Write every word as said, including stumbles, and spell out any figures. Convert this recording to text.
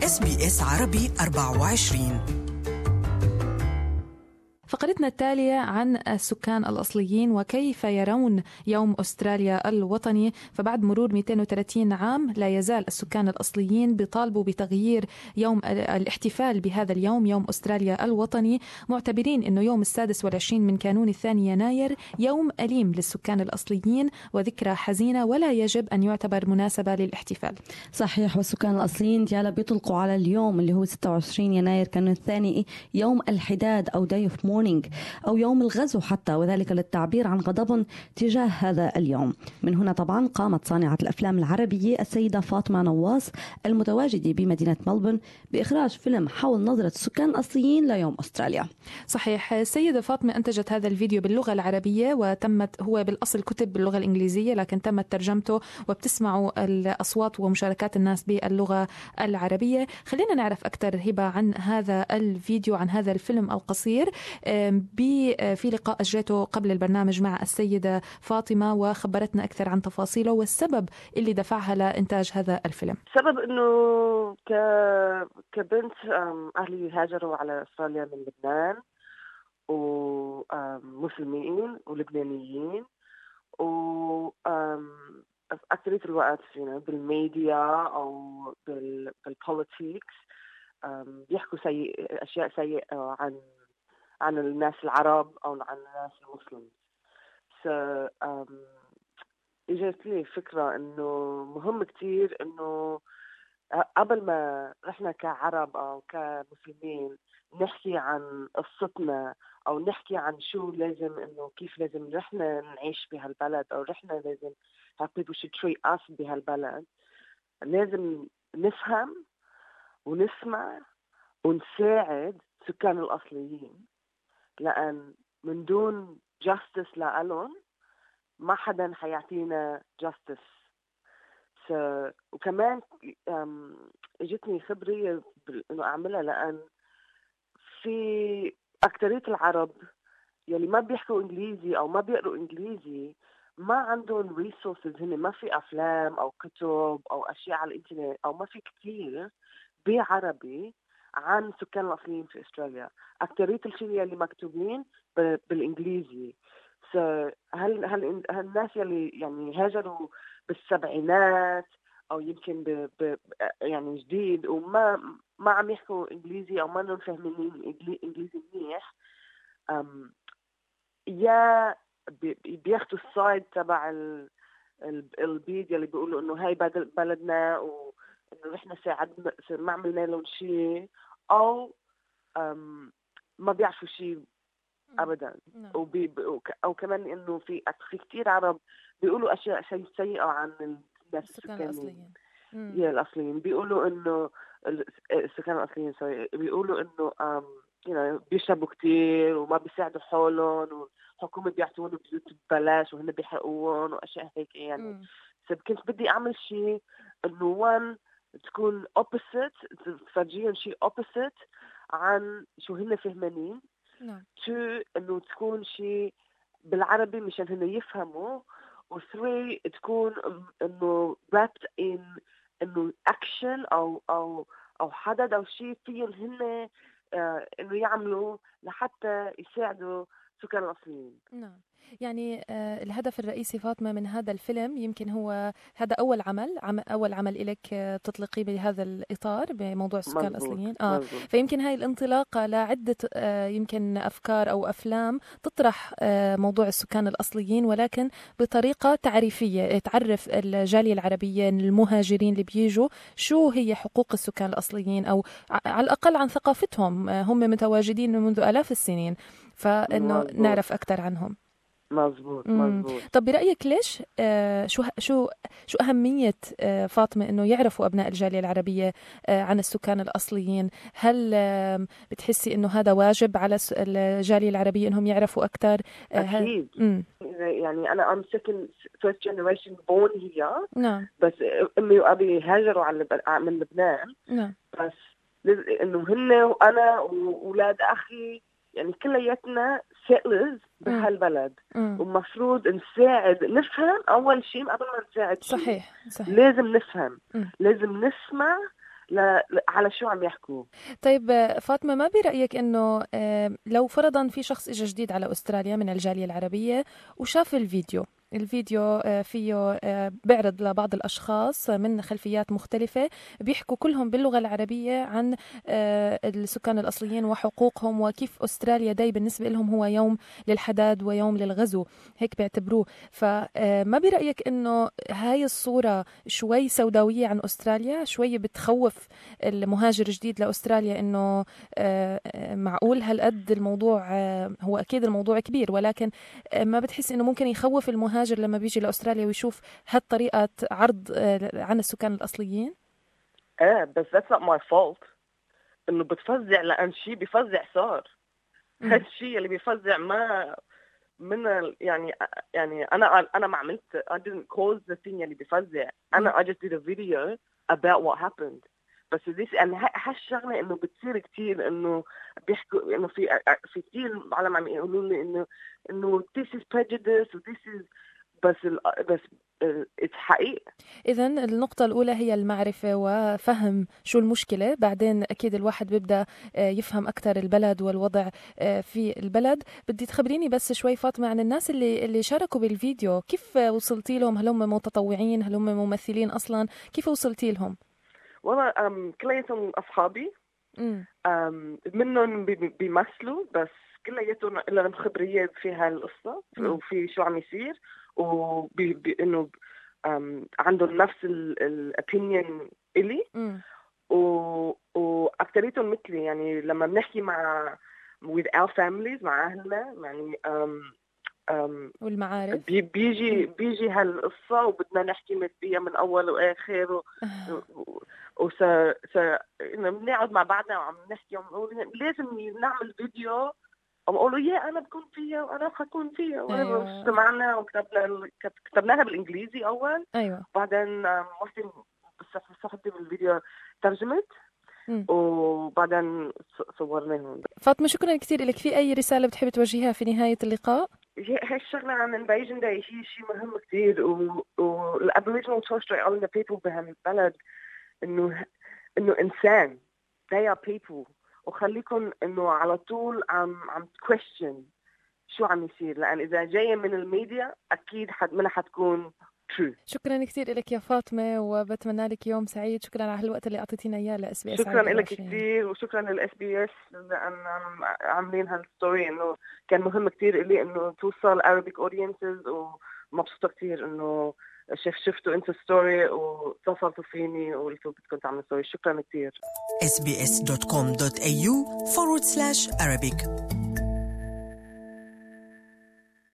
إس بي إس عربي أربعة وعشرين. فقرتنا التالية عن السكان الأصليين وكيف يرون يوم أستراليا الوطني. فبعد مرور مئتين وثلاثين عام لا يزال السكان الأصليين بيطالبوا بتغيير يوم الاحتفال بهذا اليوم، يوم أستراليا الوطني، معتبرين أنه يوم السادس والعشرين من كانون الثاني يناير يوم أليم للسكان الأصليين وذكرى حزينة ولا يجب أن يعتبر مناسبة للاحتفال. صحيح، والسكان الأصليين ديالا بيطلقوا على اليوم اللي هو ستة وعشرين يناير كانون الثاني يوم الحداد أو Day of Mourning أو يوم الغزو حتى، وذلك للتعبير عن غضبهم تجاه هذا اليوم. من هنا طبعا قامت صانعة الأفلام العربية السيدة فاطمة نواس المتواجدة بمدينة ملبورن بإخراج فيلم حول نظرة السكان الأصليين ليوم أستراليا. صحيح، السيدة فاطمة أنتجت هذا الفيديو باللغة العربية وتمت، هو بالأصل كتب باللغة الإنجليزية لكن تمت ترجمته وبتسمعوا الأصوات ومشاركات الناس باللغة العربية. خلينا نعرف أكثر هبة عن هذا الفيديو، عن هذا الفيلم القصير. في لقاء أجريته قبل البرنامج مع السيدة فاطمة وخبرتنا أكثر عن تفاصيله والسبب اللي دفعها لإنتاج هذا الفيلم. سبب إنه ك... كبنت أهلي هاجروا على أستراليا من لبنان، ومسلمين ولبنانيين، وأكثرية الوقت فينا بالميديا أو بال... بالبوليتيكس بيحكوا سيء أشياء سيئة عن عن الناس العرب أو عن الناس المسلمين. ف إجت لي فكرة إنه مهم كتير إنه قبل ما نحن كعرب أو كمسلمين نحكي عن قصتنا أو نحكي عن شو لازم إنه كيف لازم نحن نعيش بهالبلد أو نحن لازم how people should treat us بهالبلد، لازم نفهم ونسمع ونساعد سكان الأصليين، لأن من دون justice لألون ما حدا حيعطينا justice. ف... وكمان اجتني خبرية إنه أعملها، لأن في أكترية العرب يلي ما بيحكوا إنجليزي أو ما بيقروا إنجليزي ما عندهم resources، هن ما في أفلام أو كتب أو أشياء على الإنترنت أو ما في كتير بعربي عن سكان الأصليين في أستراليا. أكترية الشيء اللي مكتوبين بالإنجليزي. هل هل الناس اللي يعني هاجروا بالسبعينات أو يمكن ب ب يعني جديد وما ما عم يحكوا إنجليزي أو ما لهم فاهمين إنجليزي منيح، يا بياخدوا السايد تبع البيد اللي بيقولوا إنه هاي بلدنا و إنه إحنا ساعدنا ما عملنا لهم شيء، أو ما بيعرفوا شيء أبداً. وبي أو كمان إنه في في كتير عرب بيقولوا أشياء شيء سيئة عن الناس السكان الأصليين. يا الأصليين بيقولوا إنه السكان الأصليين سوري بيقولوا إنه أم يعني بيشربوا كتير وما بيساعدوا حولهم والحكومة بيعطوهم بيوت ببلاش وهن بيحرقوهم وأشياء هيك يعني. كنت بدي أعمل شيء إنه وان تكون opposite، تفرجيهم شيء opposite عن شو هن فهمانين، نعم. تو إنه تكون شيء بالعربي مشان هن يفهموا، وثري تكون إنه wrapped in إنه action أو أو أو حدد أو شيء فيهم هن آه إنه يعملوا لحتى يساعدوا سكان الأصليين. نعم، يعني آه الهدف الرئيسي فاطمة من هذا الفيلم يمكن هو هذا أول عمل عم أول عمل إلك آه تطلقيه بهذا الإطار بموضوع السكان الأصليين. آه فيمكن هاي الانطلاقة لعدة آه يمكن أفكار أو أفلام تطرح آه موضوع السكان الأصليين ولكن بطريقة تعريفية، تعرف الجالية العربية المهاجرين اللي بيجوا شو هي حقوق السكان الأصليين أو على الأقل عن ثقافتهم. آه هم متواجدين منذ آلاف السنين، فإنه مزبوط. نعرف أكثر عنهم. مزبوط مزبوط. طب برأيك ليش آه شو شو شو أهمية آه فاطمة إنه يعرفوا أبناء الجالية العربية آه عن السكان الأصليين؟ هل آه بتحسي إنه هذا واجب على الجالية العربية إنهم يعرفوا أكثر؟ آه أكيد. يعني أنا I'm second first generation born here. نعم. بس أمي وأبي هاجروا على من لبنان. نعم. بس إنه هن وأنا وأولاد أخي يعني كلياتنا settlers بهالبلد، ومفروض نساعد نفهم أول شيء قبل ما نساعد. صحيح. صحيح لازم نفهم. م. لازم نسمع ل... على شو عم يحكوا. طيب فاطمة، ما برأيك أنه لو فرضا في شخص إجا جديد على أستراليا من الجالية العربية وشاف الفيديو الفيديو فيه بيعرض لبعض الأشخاص من خلفيات مختلفة بيحكوا كلهم باللغة العربية عن السكان الأصليين وحقوقهم وكيف أستراليا داي بالنسبة لهم هو يوم للحداد ويوم للغزو، هيك بيعتبروه، فما برأيك أنه هاي الصورة شوي سوداوية عن أستراليا، شوي بتخوف المهاجر جديد لأستراليا أنه معقول هالقد الموضوع؟ هو أكيد الموضوع كبير، ولكن ما بتحس أنه ممكن يخوف المهاجر لما بيجي لأستراليا ويشوف هالطريقة عرض عن السكان الأصليين؟ ايه بس that's not my fault انه بتفزع، لان شيء بيفزع صار. هذا الشيء اللي بيفزع ما من يعني يعني انا انا ما عملت I didn't cause the thing اللي بيفزع. انا I just did a video about what happened. بس this يعني هالشغله انه بتصير كتير، انه بيحكوا انه في في كتير عالم عم يقولوا لي انه انه this is prejudice و this is بس ال بس اتس حقيقة. إذن النقطة الأولى هي المعرفة وفهم شو المشكلة، بعدين أكيد الواحد بيبدأ يفهم أكثر البلد والوضع في البلد. بدي تخبريني بس شوي فاطمة عن الناس اللي اللي شاركوا بالفيديو، كيف وصلتي لهم؟ هل هم متطوعين؟ هل هم ممثلين أصلا؟ كيف وصلتي لهم؟ والله كلياتهم أصحابي، منهم بيمثلوا، بس كلياتهم لهم خبريات في هالقصة وفي شو عم يصير، وإنه عندهم نفس الopinion إلي، وأكتريتهم مثلي. يعني لما بنحكي مع with our families مع أهلنا يعني أم أم والمعارف بي بيجي بيجي هالقصة وبدنا نحكي فيها من أول وآخر و وس س بنقعد مع بعضنا وعم نحكي ونقول لازم نعمل فيديو، وقالوا يا أنا بكون فيها وأنا حكون فيها. أيوة. استمعنا وكتبنا كتبناها بالإنجليزي أول. أيوة. بعدين واحدة صاحبتي بالفيديو ترجمت، وبعدين صورناهم. فاطمة شكرا كثير لك. في أي رسالة بتحبي توجهها في نهاية اللقاء؟ هاي الشغلة عن انفاجن داي هي شيء مهم كثير، والابوريجينال تورس ستريت ايلاند بيبل بهالبلد إنه إنه إنسان they are people، وخليكم إنه على طول عم عم question شو عم يصير، لأن إذا جاية من الميديا أكيد حد منها حتكون true. شكرا كثير لك يا فاطمة، وبتمنى لك يوم سعيد. شكرا على هالوقت اللي أعطيتينا إياه لإس بي إس. شكرا لك كثير، وشكرا للإس بي إس لأن عاملين هالستوري، إنه كان مهم كثير إلي إنه توصل Arabic audiences، ومبسوطة كثير إنه شف شفتوا أنت ستوري واتصلتوا فيني وقلتوا بدكم تعملوا ستوري. شكرا كثير. إس بي إس دوت كوم دوت إيه يو forward slash Arabic